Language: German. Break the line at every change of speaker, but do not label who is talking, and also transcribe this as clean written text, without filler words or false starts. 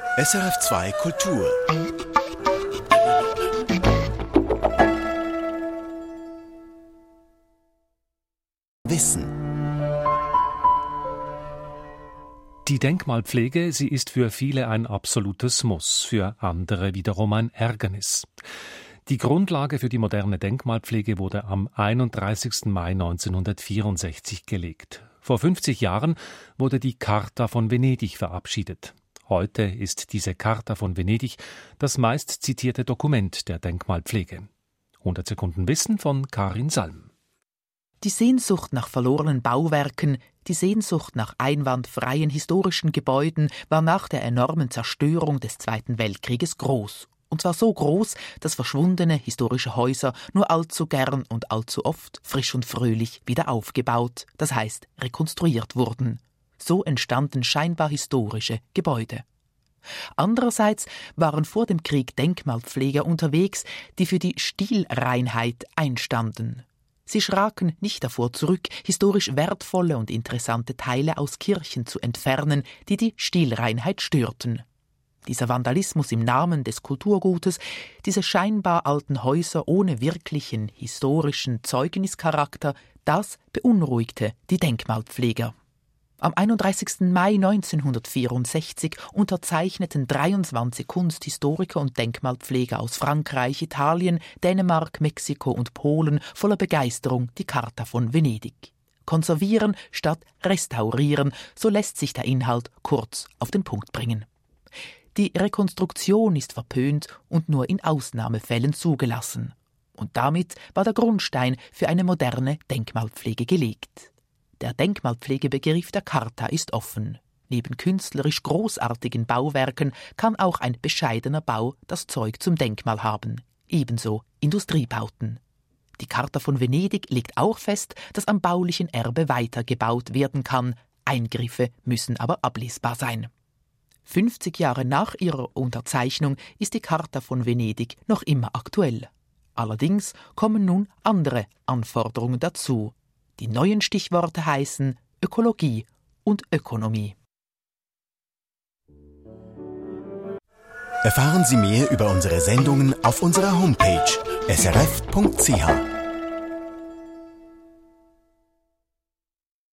SRF2 Kultur. Wissen.
Die Denkmalpflege, sie ist für viele ein absolutes Muss, für andere wiederum ein Ärgernis. Die Grundlage für die moderne Denkmalpflege wurde am 31. Mai 1964 gelegt. Vor 50 Jahren wurde die Charta von Venedig verabschiedet. Heute ist diese Charta von Venedig das meistzitierte Dokument der Denkmalpflege. 100 Sekunden Wissen von Karin Salm.
Die Sehnsucht nach verlorenen Bauwerken, die Sehnsucht nach einwandfreien historischen Gebäuden war nach der enormen Zerstörung des Zweiten Weltkrieges groß. Und zwar so groß, dass verschwundene historische Häuser nur allzu gern und allzu oft frisch und fröhlich wieder aufgebaut, das heißt rekonstruiert wurden. So entstanden scheinbar historische Gebäude. Andererseits waren vor dem Krieg Denkmalpfleger unterwegs, die für die Stilreinheit einstanden. Sie schraken nicht davor zurück, historisch wertvolle und interessante Teile aus Kirchen zu entfernen, die die Stilreinheit störten. Dieser Vandalismus im Namen des Kulturgutes, diese scheinbar alten Häuser ohne wirklichen historischen Zeugnischarakter, das beunruhigte die Denkmalpfleger. Am 31. Mai 1964 unterzeichneten 23 Kunsthistoriker und Denkmalpfleger aus Frankreich, Italien, Dänemark, Mexiko und Polen voller Begeisterung die Charta von Venedig. Konservieren statt restaurieren, so lässt sich der Inhalt kurz auf den Punkt bringen. Die Rekonstruktion ist verpönt und nur in Ausnahmefällen zugelassen. Und damit war der Grundstein für eine moderne Denkmalpflege gelegt. Der Denkmalpflegebegriff der Charta ist offen. Neben künstlerisch großartigen Bauwerken kann auch ein bescheidener Bau das Zeug zum Denkmal haben. Ebenso Industriebauten. Die Charta von Venedig legt auch fest, dass am baulichen Erbe weitergebaut werden kann. Eingriffe müssen aber ablesbar sein. 50 Jahre nach ihrer Unterzeichnung ist die Charta von Venedig noch immer aktuell. Allerdings kommen nun andere Anforderungen dazu. Die neuen Stichworte heißen Ökologie und Ökonomie.
Erfahren Sie mehr über unsere Sendungen auf unserer Homepage srf.ch.